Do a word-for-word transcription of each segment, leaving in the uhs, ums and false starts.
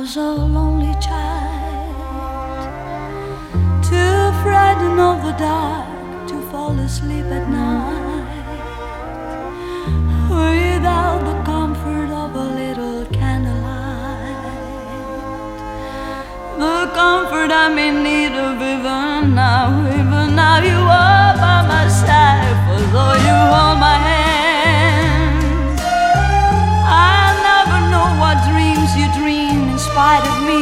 was a lonely child, too frightened of the dark to fall asleep at night, without the comfort of a little candlelight, the comfort I'm in need of even now. Even now you are by my side, for though you hold my hand, I never know what dreams you dream in spite of me.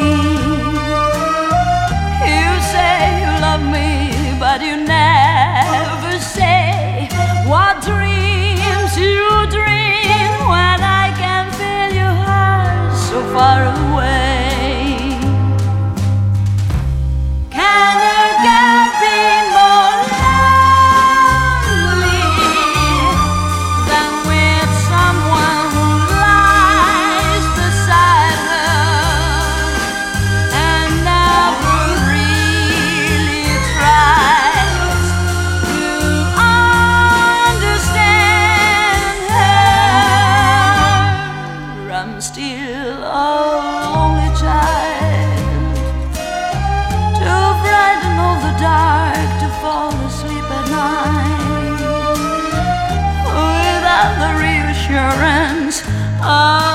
You say you love me, but you never say what dreams you dream when I can feel your heart so far away. Can a girl be more lonely than with someone who lies beside her and never really tries to understand her? I'm still a lonely child, too frightened of the dark to fall asleep at night, without the reassurance of